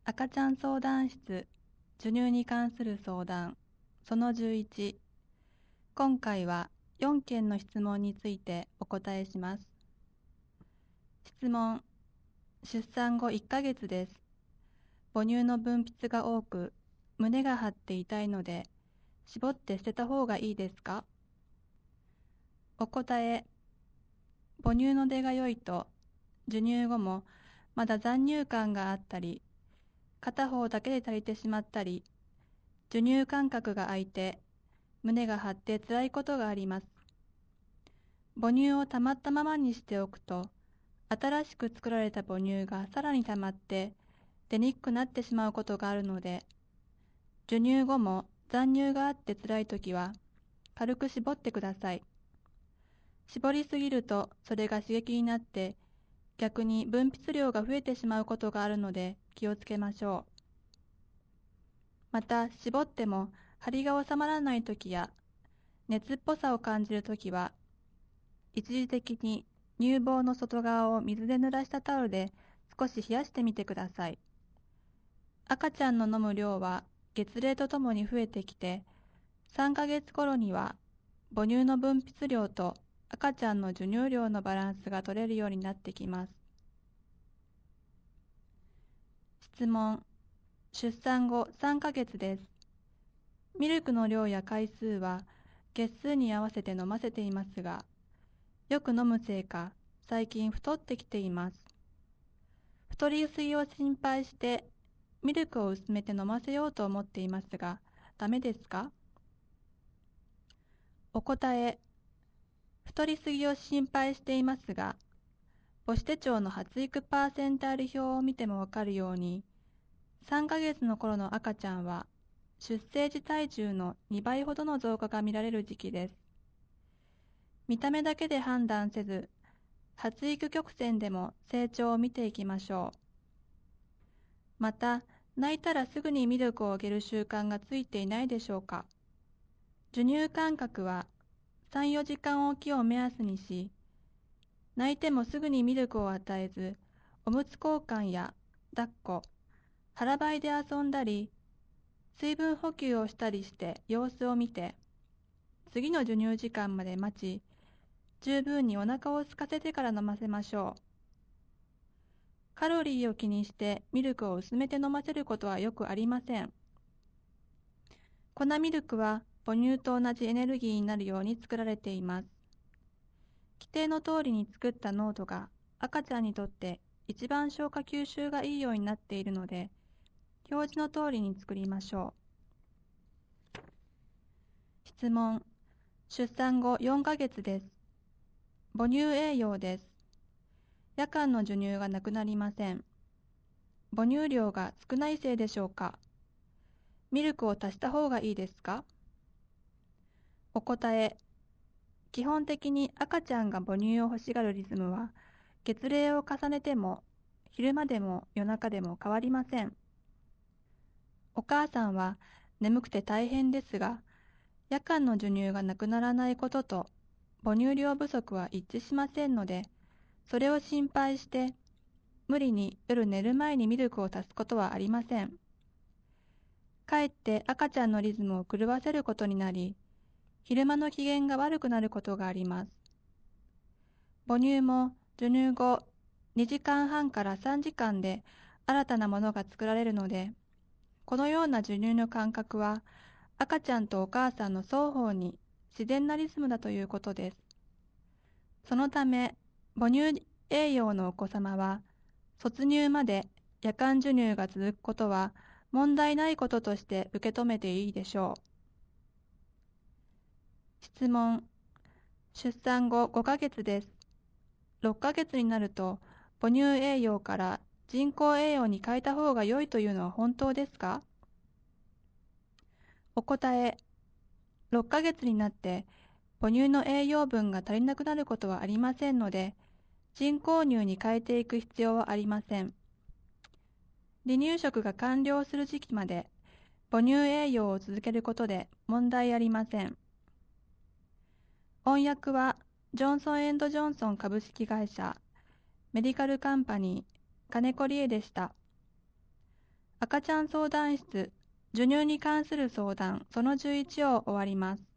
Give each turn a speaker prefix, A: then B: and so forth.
A: 赤ちゃん相談室、授乳に関する相談、その11。今回は4件の質問についてお答えします。質問、出産後1ヶ月です。母乳の分泌が多く、胸が張って痛いので、絞って捨てた方がいいですか？お答え、母乳の出が良いと、授乳後もまだ残乳感があったり、片方だけで足りてしまったり、授乳間隔が空いて、胸が張って辛いことがあります。母乳を溜まったままにしておくと、新しく作られた母乳がさらに溜まって出にくくなってしまうことがあるので、授乳後も残乳があって辛いときは、軽く絞ってください。絞りすぎるとそれが刺激になって、逆に分泌量が増えてしまうことがあるので気をつけましょう。また、絞っても張りが収まらないときや、熱っぽさを感じるときは、一時的に乳房の外側を水で濡らしたタオルで少し冷やしてみてください。赤ちゃんの飲む量は月齢とともに増えてきて、3ヶ月頃には母乳の分泌量と赤ちゃんの授乳量のバランスが取れるようになってきます。質問、出産後3ヶ月です。ミルクの量や回数は月数に合わせて飲ませていますが、よく飲むせいか最近太ってきています。太りすぎを心配してミルクを薄めて飲ませようと思っていますが、ダメですか？お答え、太りすぎを心配していますが、母子手帳の発育パーセンタール表を見てもわかるように、3ヶ月の頃の赤ちゃんは出生時体重の2倍ほどの増加が見られる時期です。見た目だけで判断せず、発育曲線でも成長を見ていきましょう。また、泣いたらすぐにミルクをあげる習慣がついていないでしょうか。授乳間隔は3、4時間おきを目安にし、泣いてもすぐにミルクを与えず、おむつ交換や抱っこ、腹ばいで遊んだり、水分補給をしたりして様子を見て、次の授乳時間まで待ち、十分にお腹を空かせてから飲ませましょう。カロリーを気にしてミルクを薄めて飲ませることはよくありません。粉ミルクは母乳と同じエネルギーになるように作られています。規定の通りに作った濃度が赤ちゃんにとって一番消化吸収がいいようになっているので、表示の通りに作りましょう。質問、出産後4ヶ月です。母乳栄養です。夜間の授乳がなくなりません。母乳量が少ないせいでしょうか。ミルクを足した方がいいですか？お答え、基本的に赤ちゃんが母乳を欲しがるリズムは、月齢を重ねても、昼間でも夜中でも変わりません。お母さんは眠くて大変ですが、夜間の授乳がなくならないことと、母乳量不足は一致しませんので、それを心配して、無理に夜寝る前にミルクを足すことはありません。かえって赤ちゃんのリズムを狂わせることになり、昼間の機嫌が悪くなることがあります。母乳も授乳後2時間半から3時間で新たなものが作られるので、このような授乳の間隔は赤ちゃんとお母さんの双方に自然なリズムだということです。そのため、母乳栄養のお子様は、卒乳まで夜間授乳が続くことは問題ないこととして受け止めていいでしょう。質問、出産後5ヶ月です。6ヶ月になると母乳栄養から人工栄養に変えた方が良いというのは本当ですか？お答え、6ヶ月になって母乳の栄養分が足りなくなることはありませんので、人工乳に変えていく必要はありません。離乳食が完了する時期まで母乳栄養を続けることで問題ありません。翻訳はジョンソン&ジョンソン株式会社メディカルカンパニー金子理恵でした。 赤ちゃん相談室、授乳に関する相談その11を終わります。